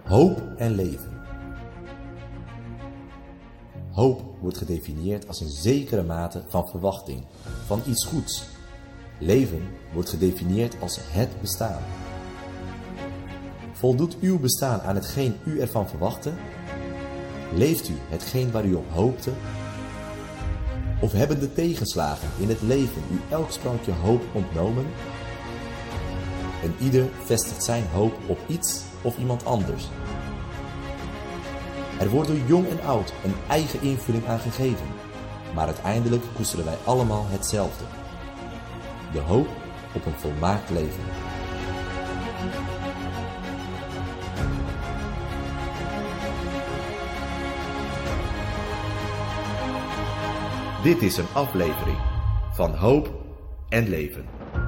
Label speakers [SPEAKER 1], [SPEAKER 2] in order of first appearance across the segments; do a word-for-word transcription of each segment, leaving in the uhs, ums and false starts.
[SPEAKER 1] Hoop en leven. Hoop wordt gedefinieerd als een zekere mate van verwachting, van iets goeds. Leven wordt gedefinieerd als het bestaan. Voldoet uw bestaan aan hetgeen u ervan verwachtte? Leeft u hetgeen waar u op hoopte? Of hebben de tegenslagen in het leven u elk sprankje hoop ontnomen? En ieder vestigt zijn hoop op iets of iemand anders. Er wordt door jong en oud een eigen invulling aan gegeven, maar uiteindelijk koesteren wij allemaal hetzelfde: de hoop op een volmaakt leven. Dit is een aflevering van Hoop en Leven.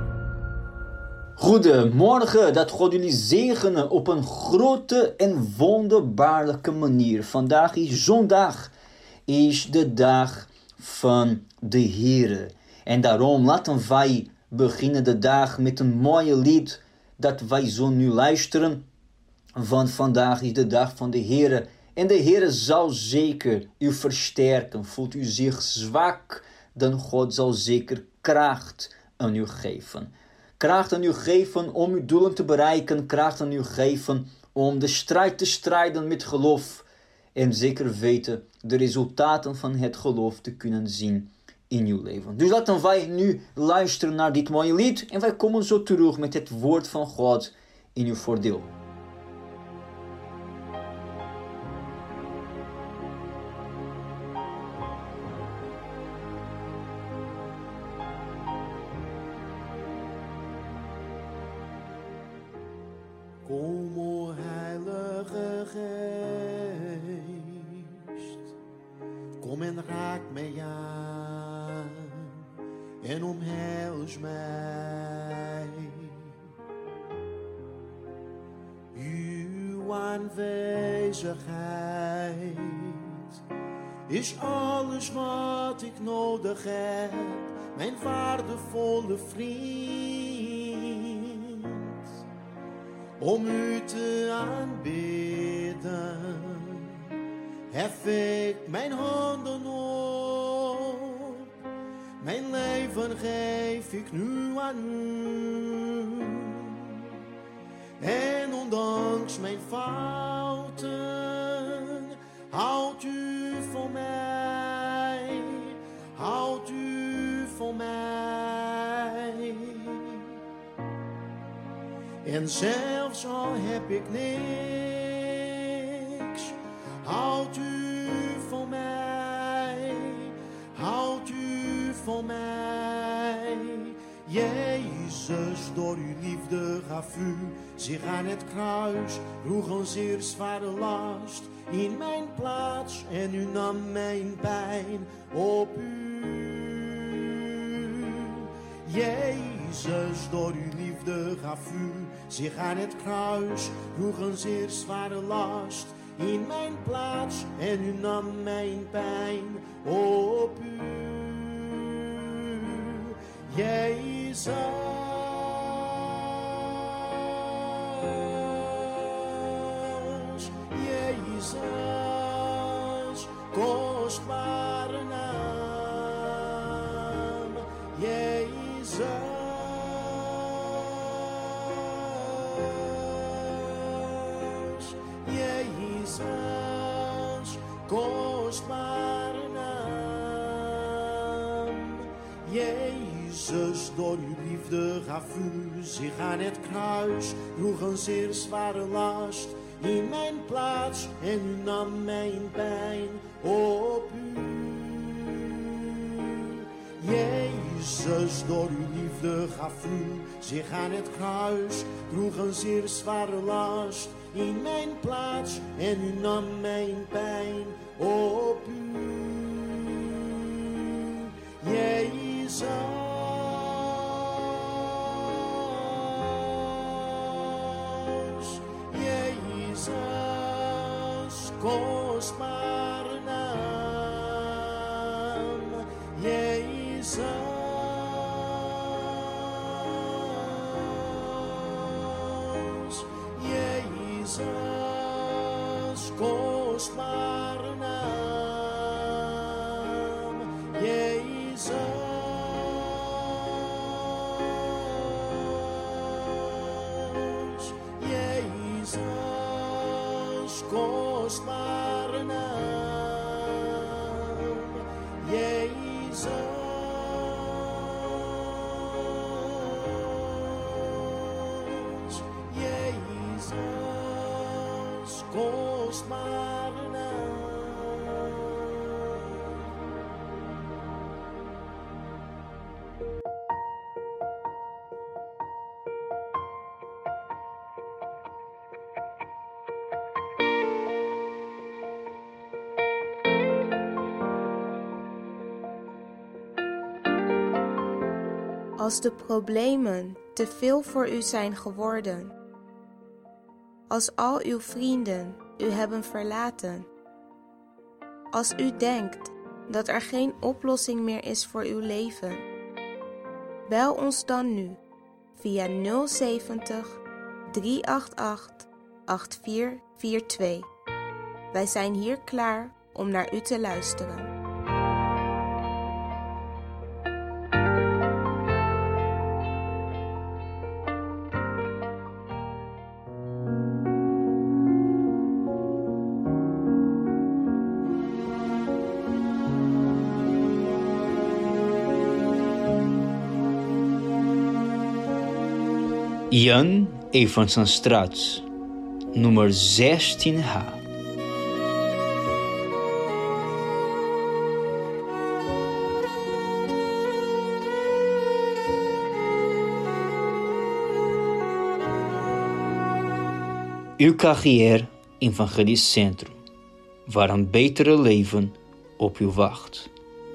[SPEAKER 2] Goedemorgen, dat God jullie zegenen op een grote en wonderbaarlijke manier. Vandaag is zondag, is de dag van de Heer. En daarom laten wij beginnen de dag met een mooie lied dat wij zo nu luisteren. Want vandaag is de dag van de Heer. En de Heer zal zeker u versterken. Voelt u zich zwak, dan God zal zeker kracht aan u geven. Kracht aan u geven om uw doelen te bereiken. Kracht aan u geven om de strijd te strijden met geloof. En zeker weten de resultaten van het geloof te kunnen zien in uw leven. Dus laten wij nu luisteren naar dit mooie lied. En wij komen zo terug met het woord van God in uw voordeel.
[SPEAKER 3] Kom, o Heilige Geest, kom en raak mij aan en omhels mij. Uw aanwezigheid is alles wat ik nodig heb, mijn waardevolle vriend. Om u te aanbidden, hef ik mijn handen op. Mijn leven geef ik nu aan u. En ondanks mijn fouten, houdt u van mij, houdt u van mij. En zelfs al heb ik niks, houdt u van mij, houdt u van mij. Jezus, door uw liefde gaf u zich aan het kruis, droeg een zeer zware last in mijn plaats en u nam mijn pijn op u. Jezus, door uw liefde gaf u zich aan het kruis, droeg een zeer zware last in mijn plaats en u nam mijn pijn op u. Jezus, Jezus, kostbare naam, Jezus. Jezus, kostbare naam. Jezus, door uw liefde gaf u zich aan het kruis, droeg een zeer zware last in mijn plaats en u nam mijn pijn op u. Jezus, door uw liefde gaf u zich aan het kruis, droeg een zeer zware last in mijn plaats en u nam mijn pijn op u. Jezus, Jezus, kostbare naam, Jezus. Jezus, kostbare naam, Jezus. Jezus, kostbare naam, Jezus. Jezus, kostbare naam.
[SPEAKER 4] Als de problemen te veel voor u zijn geworden, als al uw vrienden u hebben verlaten, als u denkt dat er geen oplossing meer is voor uw leven, bel ons dan nu via nul zeventig, driehonderdachtenachtig, achtenveertig tweeënveertig. Wij zijn hier klaar om naar u te luisteren.
[SPEAKER 2] Jan Evansenstraat, nummer zestien H. U K G R Evangelisch Centrum, waar een betere leven op u wacht.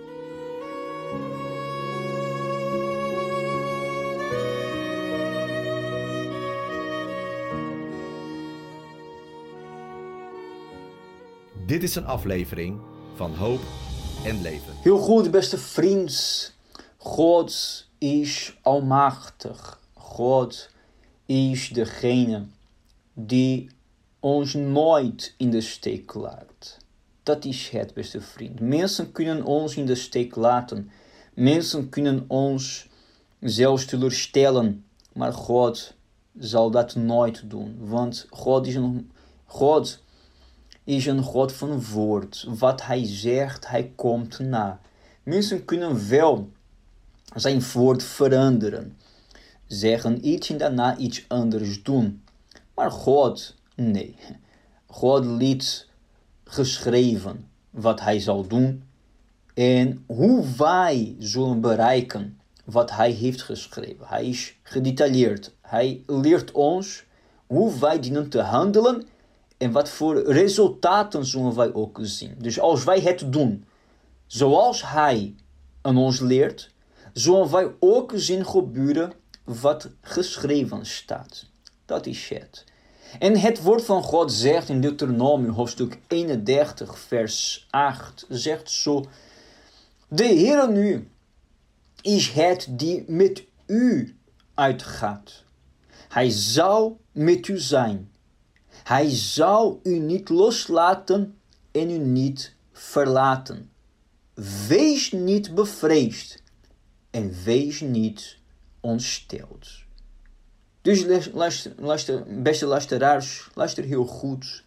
[SPEAKER 1] Dit is een aflevering van Hoop en Leven.
[SPEAKER 2] Heel goed, beste vriend. God is almachtig. God is degene die ons nooit in de steek laat. Dat is het, beste vriend. Mensen kunnen ons in de steek laten. Mensen kunnen ons zelfs teleurstellen. Maar God zal dat nooit doen. Want God is een God is een God van woord. Wat hij zegt, hij komt na. Mensen kunnen wel zijn woord veranderen. Zeggen iets en daarna iets anders doen. Maar God, nee. God liet geschreven wat hij zal doen. En hoe wij zullen bereiken wat hij heeft geschreven. Hij is gedetailleerd. Hij leert ons hoe wij dienen te handelen. En wat voor resultaten zullen wij ook zien. Dus als wij het doen zoals hij aan ons leert, zullen wij ook zien gebeuren wat geschreven staat. Dat is het. En het woord van God zegt in Deuteronomium hoofdstuk eenendertig vers acht, zegt zo: de Heere nu is het die met u uitgaat. Hij zal met u zijn. Hij zal u niet loslaten en u niet verlaten. Wees niet bevreesd en wees niet ontsteld. Dus luister, luister, beste luisteraars, luister heel goed.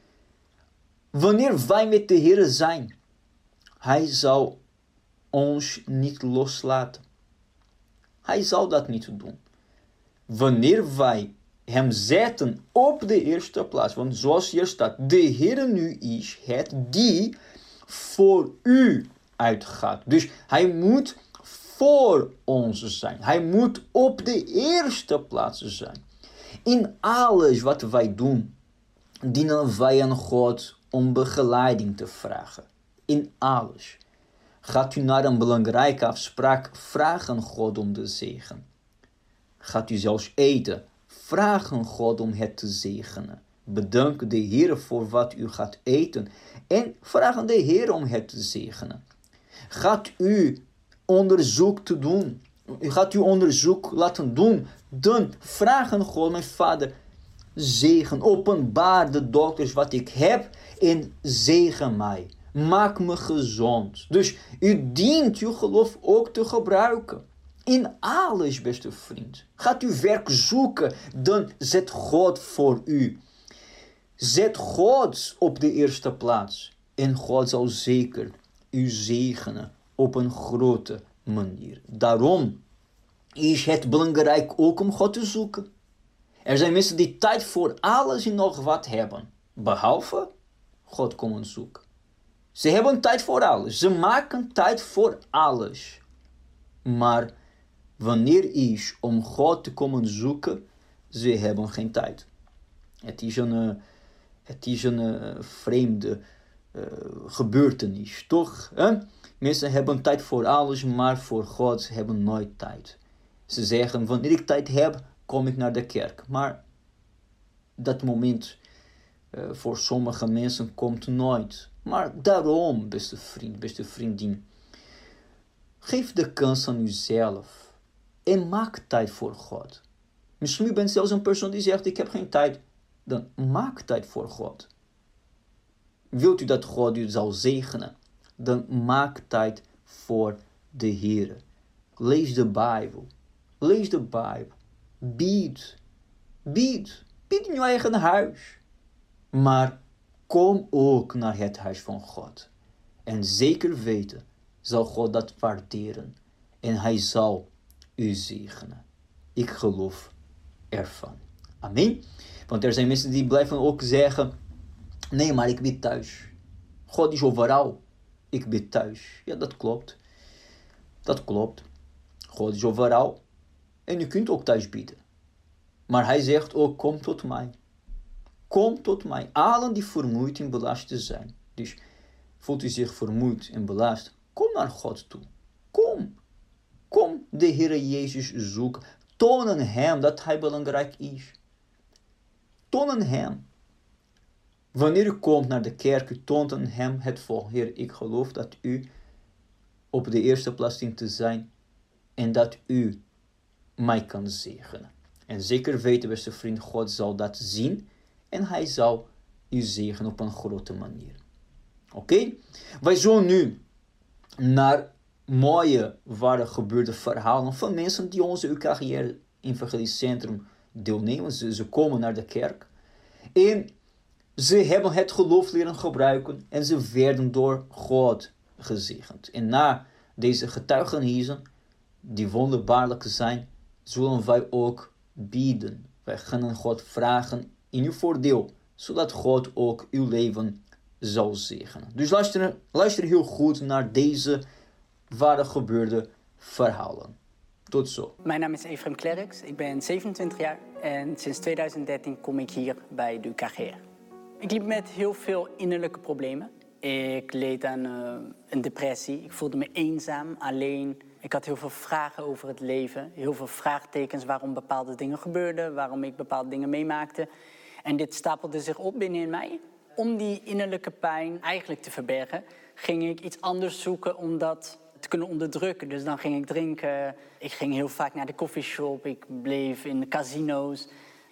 [SPEAKER 2] Wanneer wij met de Heer zijn, hij zal ons niet loslaten. Hij zal dat niet doen. Wanneer wij hem zetten op de eerste plaats. Want zoals hier staat, de Heer nu is het die voor u uitgaat. Dus hij moet voor ons zijn. Hij moet op de eerste plaats zijn. In alles wat wij doen, dienen wij aan God om begeleiding te vragen. In alles. Gaat u naar een belangrijke afspraak, vraag aan God om de zegen. Gaat u zelfs eten, vraag aan God om het te zegenen. Bedank de Heer voor wat u gaat eten en vraag aan de Heer om het te zegenen. Gaat u onderzoek te doen, u gaat u onderzoek laten doen, dan vraag aan God, mijn Vader, zegen. Openbaar de dokters wat ik heb en zegen mij. Maak me gezond. Dus u dient uw geloof ook te gebruiken. In alles, beste vriend. Gaat u werk zoeken, dan zet God voor u. Zet God op de eerste plaats. En God zal zeker u zegenen op een grote manier. Daarom is het belangrijk ook om God te zoeken. Er zijn mensen die tijd voor alles en nog wat hebben. Behalve God komen zoeken. Ze hebben tijd voor alles. Ze maken tijd voor alles. Maar wanneer is om God te komen zoeken, ze hebben geen tijd. Het is een, uh, het is een uh, vreemde uh, gebeurtenis, toch? Hè? Mensen hebben tijd voor alles, maar voor God hebben nooit tijd. Ze zeggen, wanneer ik tijd heb, kom ik naar de kerk. Maar dat moment uh, voor sommige mensen komt nooit. Maar daarom, beste vriend, beste vriendin, geef de kans aan uzelf en maak tijd voor God. Misschien u bent zelfs een persoon die zegt, ik heb geen tijd. Dan maak tijd voor God. Wilt u dat God u zal zegenen? Dan maak tijd voor de Heer. Lees de Bijbel. Lees de Bijbel. Bied. Bied. Bied in uw eigen huis. Maar kom ook naar het huis van God. En zeker weten zal God dat waarderen. En hij zal u zegenen. Ik geloof ervan. Amen. Want er zijn mensen die blijven ook zeggen, nee, maar ik ben thuis. God is overal. Ik ben thuis. Ja, dat klopt. Dat klopt. God is overal. En u kunt ook thuis bidden. Maar hij zegt ook, kom tot mij. Kom tot mij. Allen die vermoeid en belast zijn. Dus voelt u zich vermoeid en belast. Kom naar God toe. Kom. Kom de Heer Jezus zoeken. Tonen hem dat hij belangrijk is. Tonen hem. Wanneer u komt naar de kerk, u toont aan hem het volgende. Heer, ik geloof dat u op de eerste plaats dient te zijn. En dat u mij kan zegenen. En zeker weten, beste vriend, God zal dat zien. En hij zal u zegenen op een grote manier. Oké? Okay? Wij zullen nu naar mooie, ware gebeurde verhalen van mensen die onze U K G R Evangelisch Centrum deelnemen. Ze, ze komen naar de kerk. En ze hebben het geloof leren gebruiken. En ze werden door God gezegend. En na deze getuigenissen, die wonderbaarlijk zijn, zullen wij ook bidden. Wij gaan God vragen in uw voordeel, zodat God ook uw leven zal zegenen. Dus luister, luister heel goed naar deze ware gebeurde verhalen. Tot zo.
[SPEAKER 5] Mijn naam is Efrem Klerks, ik ben zevenentwintig jaar en sinds tweeduizend dertien kom ik hier bij de U K G R. Ik liep met heel veel innerlijke problemen. Ik leed aan uh, een depressie, ik voelde me eenzaam, alleen. Ik had heel veel vragen over het leven, heel veel vraagtekens waarom bepaalde dingen gebeurden, waarom ik bepaalde dingen meemaakte. En dit stapelde zich op binnenin mij. Om die innerlijke pijn eigenlijk te verbergen, ging ik iets anders zoeken om dat te kunnen onderdrukken. Dus dan ging ik drinken, ik ging heel vaak naar de coffeeshop, ik bleef in de casino's.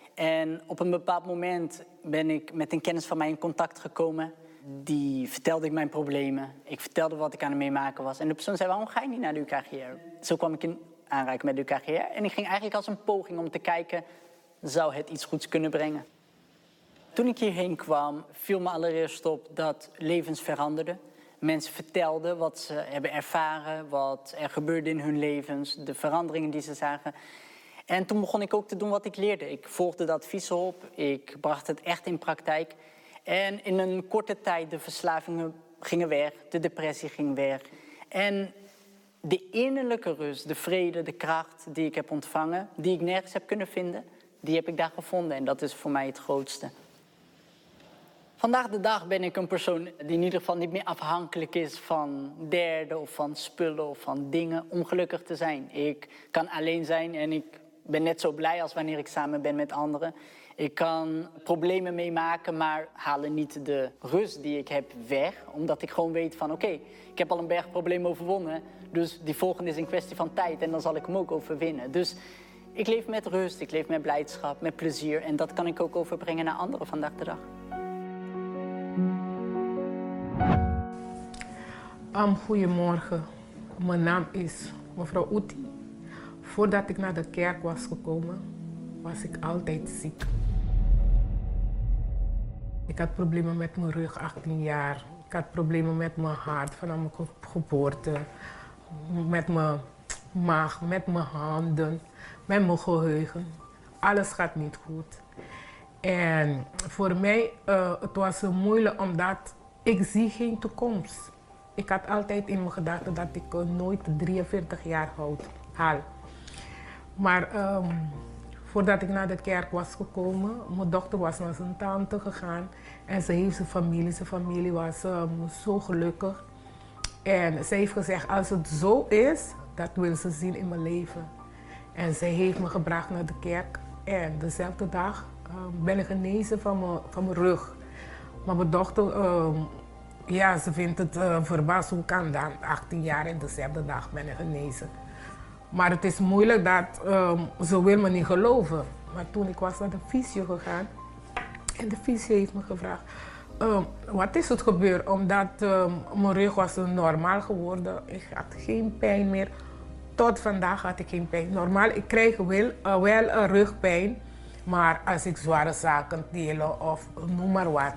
[SPEAKER 5] En op een bepaald moment ben ik met een kennis van mij in contact gekomen. Die vertelde ik mijn problemen. Ik vertelde wat ik aan het meemaken was. En de persoon zei, waarom ga je niet naar de U K G R? Zo kwam ik in aanraking met de U K G R. En ik ging eigenlijk als een poging om te kijken, zou het iets goeds kunnen brengen? Toen ik hierheen kwam, viel me allereerst op dat levens veranderden. Mensen vertelden wat ze hebben ervaren, wat er gebeurde in hun levens, de veranderingen die ze zagen. En toen begon ik ook te doen wat ik leerde. Ik volgde de adviezen op, ik bracht het echt in praktijk. En in een korte tijd de verslavingen gingen weg, de depressie ging weg. En de innerlijke rust, de vrede, de kracht die ik heb ontvangen, die ik nergens heb kunnen vinden, die heb ik daar gevonden. En dat is voor mij het grootste. Vandaag de dag ben ik een persoon die in ieder geval niet meer afhankelijk is van derden of van spullen of van dingen om gelukkig te zijn. Ik kan alleen zijn en ik ben net zo blij als wanneer ik samen ben met anderen. Ik kan problemen meemaken, maar halen niet de rust die ik heb weg. Omdat ik gewoon weet van oké, okay, ik heb al een berg problemen overwonnen. Dus die volgende is een kwestie van tijd en dan zal ik hem ook overwinnen. Dus Ik leef met rust, ik leef met blijdschap, met plezier. En dat kan ik ook overbrengen naar anderen vandaag de dag.
[SPEAKER 6] Um, goedemorgen, mijn naam is mevrouw Uti. Voordat ik naar de kerk was gekomen, was ik altijd ziek. Ik had problemen met mijn rug, achttien jaar. Ik had problemen met mijn hart vanaf mijn geboorte. Met mijn maag, met mijn handen, met mijn geheugen. Alles gaat niet goed. En voor mij uh, het was het moeilijk omdat ik zie geen toekomst. Ik had altijd in mijn gedachten dat ik uh, nooit drieënveertig jaar oud haal. Maar um, voordat ik naar de kerk was gekomen, mijn dochter was naar zijn tante gegaan en ze heeft zijn familie. Zijn familie was um, zo gelukkig. En ze heeft gezegd, als het zo is, dat wil ze zien in mijn leven. En zij heeft me gebracht naar de kerk. En dezelfde dag um, ben ik genezen van mijn, van mijn rug. Maar mijn dochter, um, ja, ze vindt het uh, verbaasd, hoe kan dat? achttien jaar en dezelfde dag ben ik genezen. Maar het is moeilijk dat um, ze wil me niet geloven. Maar toen ik was naar de fysio gegaan en de fysio heeft me gevraagd, um, wat is het gebeurd? Omdat um, mijn rug was normaal geworden. Ik had geen pijn meer. Tot vandaag had ik geen pijn. Normaal, ik krijg wel, uh, wel een rugpijn, maar als ik zware zaken tillen of noem maar wat.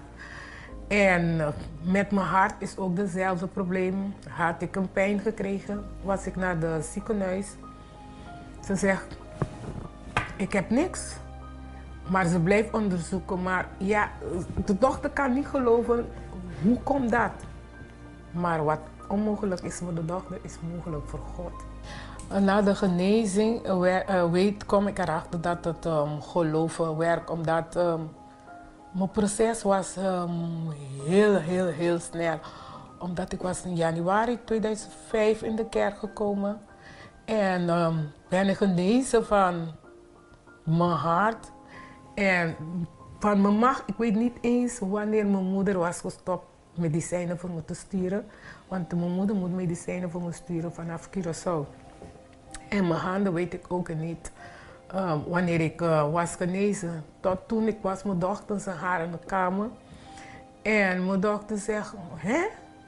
[SPEAKER 6] En uh, met mijn hart is ook dezelfde probleem. Had ik een pijn gekregen, was ik naar de ziekenhuis. Ze zegt, ik heb niks. Maar ze blijft onderzoeken. Maar ja, de dokter kan niet geloven, hoe komt dat? Maar wat onmogelijk is voor de dokter, is mogelijk voor God. Na de genezing uh, weet, kom ik erachter dat het um, geloven werkt, omdat um, mijn proces was um, heel, heel, heel snel. Omdat ik was in januari tweeduizend vijf in de kerk gekomen en um, ben ik genezen van mijn hart en van mijn maag. Ik weet niet eens wanneer mijn moeder was gestopt medicijnen voor me te sturen, want mijn moeder moet medicijnen voor me sturen vanaf Curaçao. En mijn handen weet ik ook niet. Um, wanneer ik uh, was genezen. Tot toen ik was mijn dochter zijn haar in de kamer. En mijn dochter zegt, hè?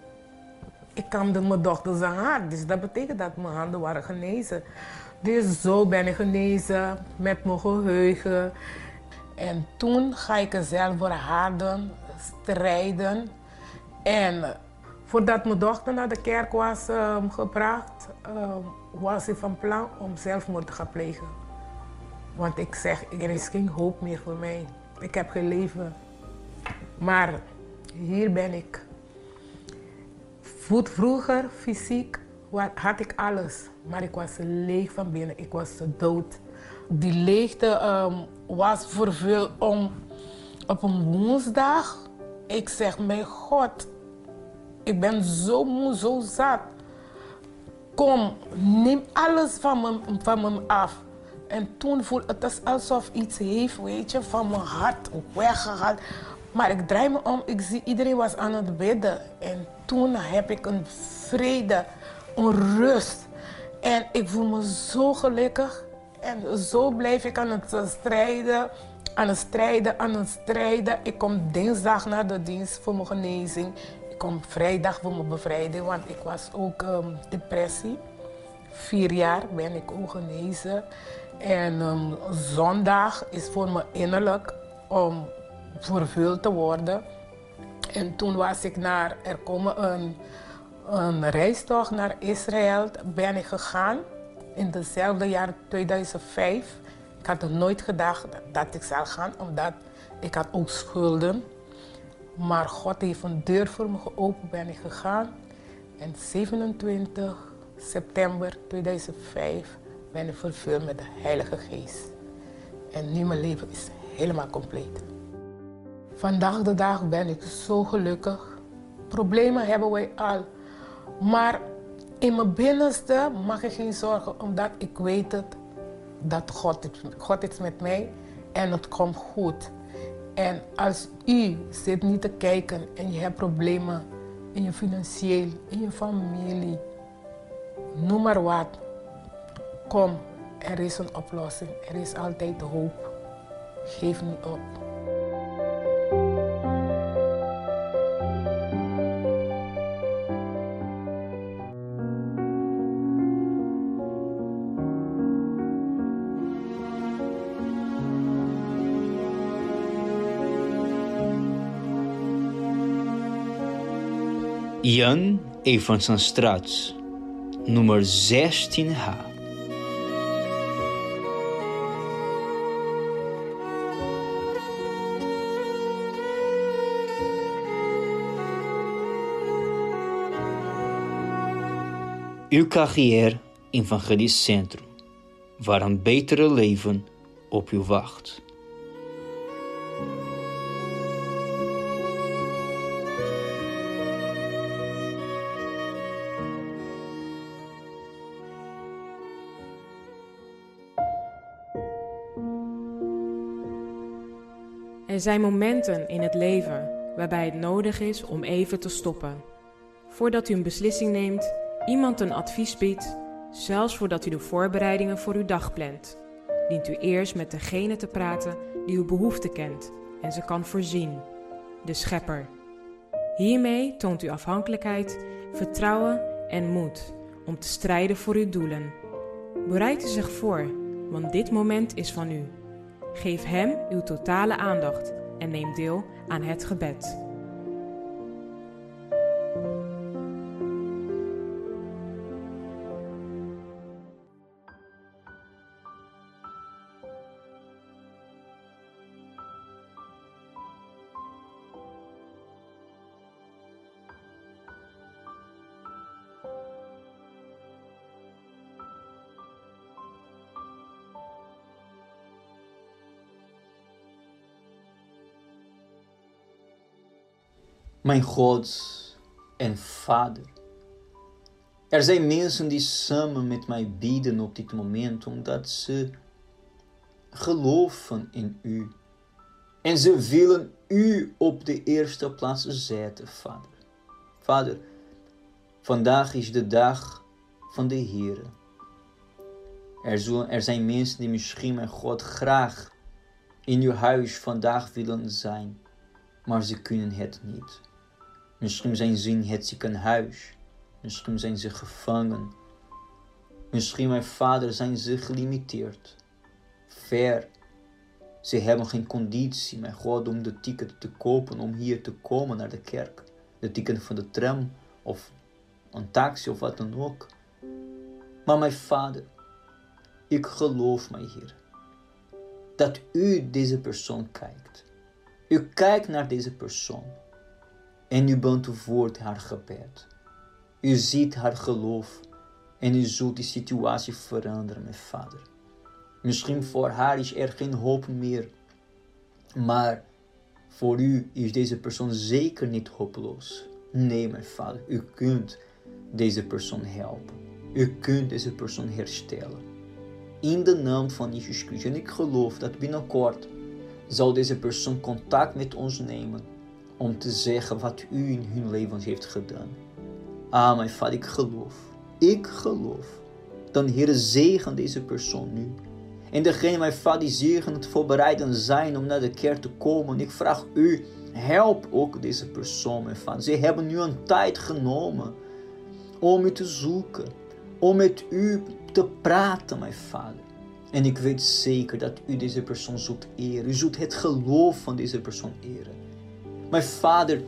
[SPEAKER 6] Ik kamde mijn dochter zijn haar. Dus dat betekent dat mijn handen waren genezen. Dus zo ben ik genezen met mijn geheugen. En toen ga ik er zelf voor harden, strijden. En voordat mijn dochter naar de kerk was um, gebracht, um, was ik van plan om zelfmoord te gaan plegen. Want ik zeg, er is geen hoop meer voor mij. Ik heb geen leven. Maar hier ben ik. Vroeger, fysiek, had ik alles. Maar ik was leeg van binnen. Ik was dood. Die leegte um, was vervuld om op een woensdag. Ik zeg, mijn God, ik ben zo moe, zo zat. Kom, neem alles van me, van me af. En toen voelde het als alsof iets heeft, weet je, van mijn hart weggehaald. Maar ik draai me om, ik zie iedereen was aan het bidden. En toen heb ik een vrede, een rust. En ik voel me zo gelukkig. En zo blijf ik aan het strijden, aan het strijden, aan het strijden. Ik kom dinsdag naar de dienst voor mijn genezing. Ik kom vrijdag voor mijn bevrijding, want ik was ook um, depressie. Vier jaar ben ik ook genezen. En um, zondag is voor me innerlijk om vervuld te worden. En toen was ik naar, er komen een, een reistocht naar Israël, ben ik gegaan. In hetzelfde jaar tweeduizend vijf. Ik had er nooit gedacht dat ik zou gaan, omdat ik had ook schulden. Maar God heeft een deur voor me geopend, ben ik gegaan. En zevenentwintig september tweeduizend vijf ben ik vervuld met de Heilige Geest. En nu mijn leven is helemaal compleet. Vandaag de dag ben ik zo gelukkig. Problemen hebben wij al. Maar in mijn binnenste mag ik geen zorgen, omdat ik weet het, dat God, God is met mij en het komt goed. En als u zit niet te kijken en je hebt problemen in je financieel, in je familie, noem maar wat. Kom, Er is een oplossing. Er is altijd hoop. Geef niet op.
[SPEAKER 2] Jan Evansenstraat, nummer zestien H. Uw carrière Evangelisch Centrum, waar een betere leven op u wacht.
[SPEAKER 7] Er zijn momenten in het leven waarbij het nodig is om even te stoppen. Voordat u een beslissing neemt, iemand een advies biedt, zelfs voordat u de voorbereidingen voor uw dag plant, dient u eerst met degene te praten die uw behoeften kent en ze kan voorzien, de Schepper. Hiermee toont u afhankelijkheid, vertrouwen en moed om te strijden voor uw doelen. Bereid u zich voor, want dit moment is van u. Geef Hem uw totale aandacht en neem deel aan het gebed.
[SPEAKER 2] Mijn God en Vader, er zijn mensen die samen met mij bidden op dit moment, omdat ze geloven in U. En ze willen U op de eerste plaats zetten, Vader. Vader, vandaag is de dag van de Heer. Er, zullen, er zijn mensen die misschien, mijn God, graag in uw huis vandaag willen zijn, maar ze kunnen het niet. Misschien zijn ze in het ziekenhuis. Misschien zijn ze gevangen. Misschien, mijn Vader, zijn ze gelimiteerd. Ver. Ze hebben geen conditie, mijn God, om de ticket te kopen, om hier te komen naar de kerk. De ticket van de tram of een taxi of wat dan ook. Maar mijn Vader, ik geloof, mijn Heer, dat U deze persoon kijkt. U kijkt naar deze persoon. En u beantwoordt haar gebed. U ziet haar geloof. En u zult die situatie veranderen, mijn Vader. Misschien voor haar is er geen hoop meer. Maar voor u is deze persoon zeker niet hopeloos. Nee, mijn Vader. U kunt deze persoon helpen. U kunt deze persoon herstellen. In de naam van Jezus Christus. En ik geloof dat binnenkort zal deze persoon contact met ons nemen. Om te zeggen wat U in hun leven heeft gedaan. Ah, mijn Vader, ik geloof. Ik geloof. Dan, Heer, zegen deze persoon nu. En degene, mijn Vader, die zich aan het voorbereiden zijn om naar de kerk te komen. Ik vraag U, help ook deze persoon, mijn Vader. Ze hebben nu een tijd genomen om U te zoeken. Om met U te praten, mijn Vader. En ik weet zeker dat U deze persoon zult eren. U zult het geloof van deze persoon eren. Mijn Vader,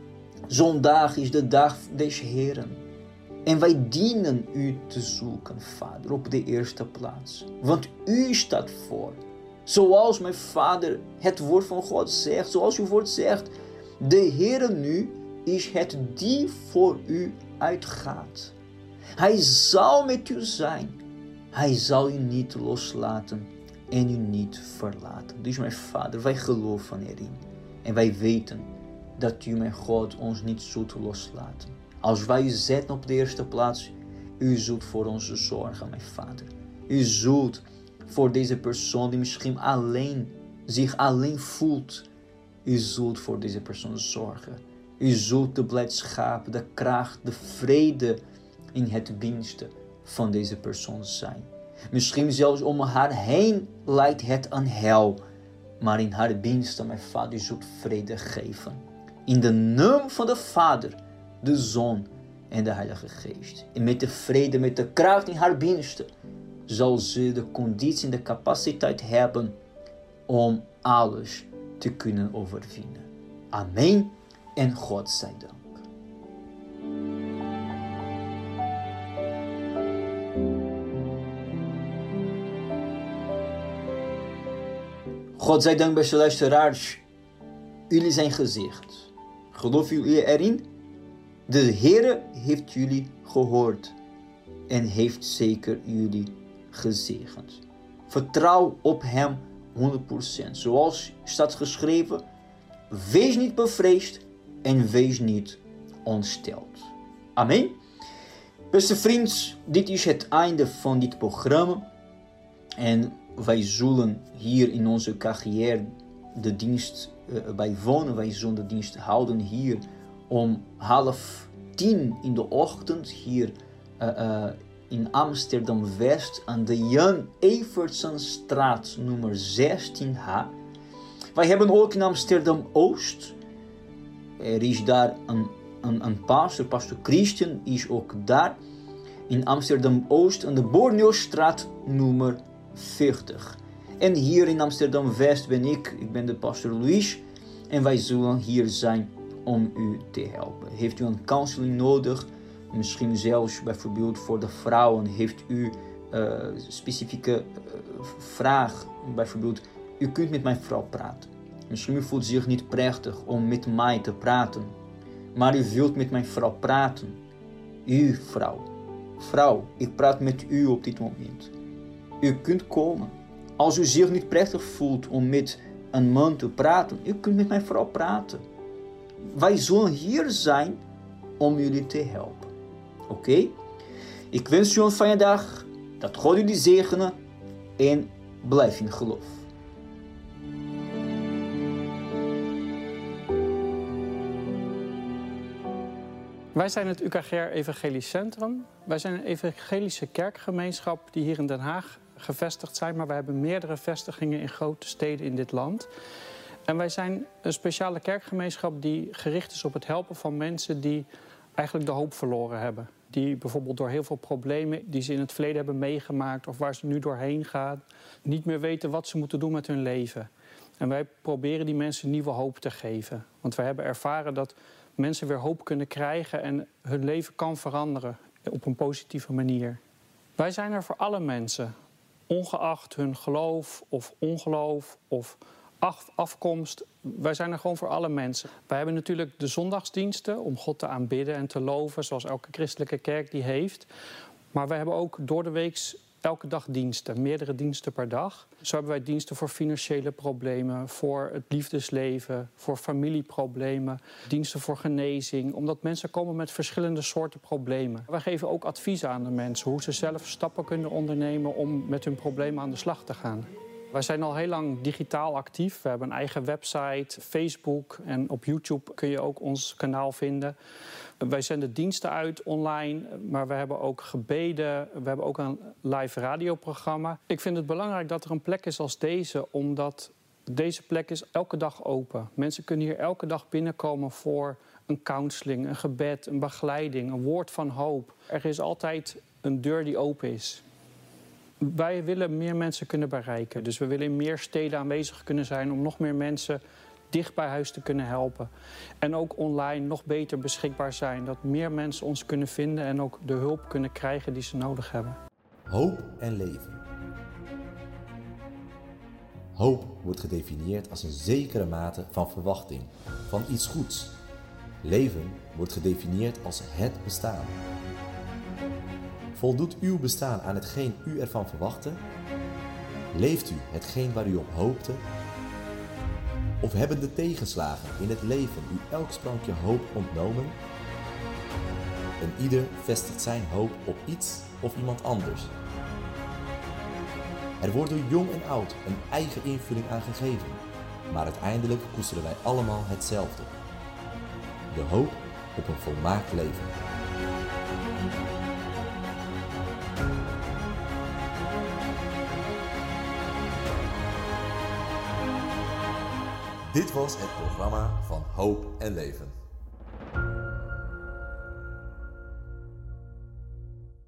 [SPEAKER 2] zondag is de dag des Heeren. En wij dienen U te zoeken, Vader, op de eerste plaats. Want U staat voor. Zoals, mijn Vader, het woord van God zegt. Zoals uw woord zegt. De Heere nu is het die voor U uitgaat. Hij zal met u zijn. Hij zal u niet loslaten en u niet verlaten. Dus, mijn Vader, wij geloven erin. En wij weten dat u, mijn God, ons niet zult loslaten. Als wij u zetten op de eerste plaats, u zult voor ons zorgen, mijn Vader. U zult voor deze persoon die misschien alleen, zich alleen voelt. U zult voor deze persoon zorgen. U zult de blijdschap, de kracht, de vrede in het binnenste van deze persoon zijn. Misschien zelfs om haar heen lijkt het een hel. Maar in haar binnenste, mijn Vader, zult vrede geven. In de naam van de Vader, de Zoon en de Heilige Geest. En met de vrede, met de kracht in haar binnenste, zal ze de conditie en de capaciteit hebben om alles te kunnen overwinnen. Amen en God zij dank. God zij dank, beste luisteraars. Jullie zijn gezegend. Geloven jullie erin? De Heere heeft jullie gehoord en heeft zeker jullie gezegend. Vertrouw op hem honderd procent. Zoals staat geschreven, wees niet bevreesd en wees niet ontsteld. Amen. Beste vriend, dit is het einde van dit programma. En wij zullen hier in onze K G R de dienst uh, bijwonen. Wij zullen de dienst houden hier om half tien in de ochtend hier uh, uh, in Amsterdam-West aan de Jan Evertsenstraat nummer zestien H. Wij hebben ook in Amsterdam-Oost, er is daar een, een, een pastor, pastor Christian is ook daar. In Amsterdam-Oost aan de Borneostraat nummer veertig. En hier in Amsterdam-West ben ik, ik ben de pastor Luis en wij zullen hier zijn om u te helpen. Heeft u een counseling nodig? Misschien zelfs bijvoorbeeld voor de vrouwen. Heeft u uh, specifieke uh, vraag? Bijvoorbeeld, u kunt met mijn vrouw praten. Misschien u voelt zich niet prettig om met mij te praten. Maar u wilt met mijn vrouw praten. U vrouw. Vrouw, ik praat met u op dit moment. U kunt komen. Als u zich niet prettig voelt om met een man te praten. U kunt met mijn vrouw praten. Wij zullen hier zijn om jullie te helpen. Oké? Okay? Ik wens u een fijne dag. Dat God jullie zegenen. En blijf in geloof.
[SPEAKER 8] Wij zijn het U K G R Evangelisch Centrum. Wij zijn een evangelische kerkgemeenschap die hier in Den Haag gevestigd zijn. Maar wij hebben meerdere vestigingen in grote steden in dit land. En wij zijn een speciale kerkgemeenschap die gericht is op het helpen van mensen die eigenlijk de hoop verloren hebben. Die bijvoorbeeld door heel veel problemen die ze in het verleden hebben meegemaakt of waar ze nu doorheen gaan, niet meer weten wat ze moeten doen met hun leven. En wij proberen die mensen nieuwe hoop te geven. Want wij hebben ervaren dat mensen weer hoop kunnen krijgen en hun leven kan veranderen op een positieve manier. Wij zijn er voor alle mensen, ongeacht hun geloof of ongeloof of afkomst. Wij zijn er gewoon voor alle mensen. Wij hebben natuurlijk de zondagsdiensten om God te aanbidden en te loven, zoals elke christelijke kerk die heeft. Maar wij hebben ook door de week elke dag diensten, meerdere diensten per dag. Zo hebben wij diensten voor financiële problemen, voor het liefdesleven, voor familieproblemen, diensten voor genezing, omdat mensen komen met verschillende soorten problemen. Wij geven ook adviezen aan de mensen, hoe ze zelf stappen kunnen ondernemen om met hun problemen aan de slag te gaan. Wij zijn al heel lang digitaal actief. We hebben een eigen website, Facebook en op YouTube kun je ook ons kanaal vinden. Wij zenden diensten uit online, maar we hebben ook gebeden. We hebben ook een live radioprogramma. Ik vind het belangrijk dat er een plek is als deze, omdat deze plek is elke dag open. Mensen kunnen hier elke dag binnenkomen voor een counseling, een gebed, een begeleiding, een woord van hoop. Er is altijd een deur die open is. Wij willen meer mensen kunnen bereiken. Dus we willen in meer steden aanwezig kunnen zijn om nog meer mensen dicht bij huis te kunnen helpen. En ook online nog beter beschikbaar zijn. Dat meer mensen ons kunnen vinden en ook de hulp kunnen krijgen die ze nodig hebben.
[SPEAKER 1] Hoop en leven. Hoop wordt gedefinieerd als een zekere mate van verwachting, van iets goeds. Leven wordt gedefinieerd als het bestaan. Voldoet uw bestaan aan hetgeen u ervan verwachtte? Leeft u hetgeen waar u op hoopte? Of hebben de tegenslagen in het leven u elk sprankje hoop ontnomen? En ieder vestigt zijn hoop op iets of iemand anders. Er wordt door jong en oud een eigen invulling aan gegeven, maar uiteindelijk koesteren wij allemaal hetzelfde. De hoop op een volmaakt leven. Dit was het programma van Hoop en Leven.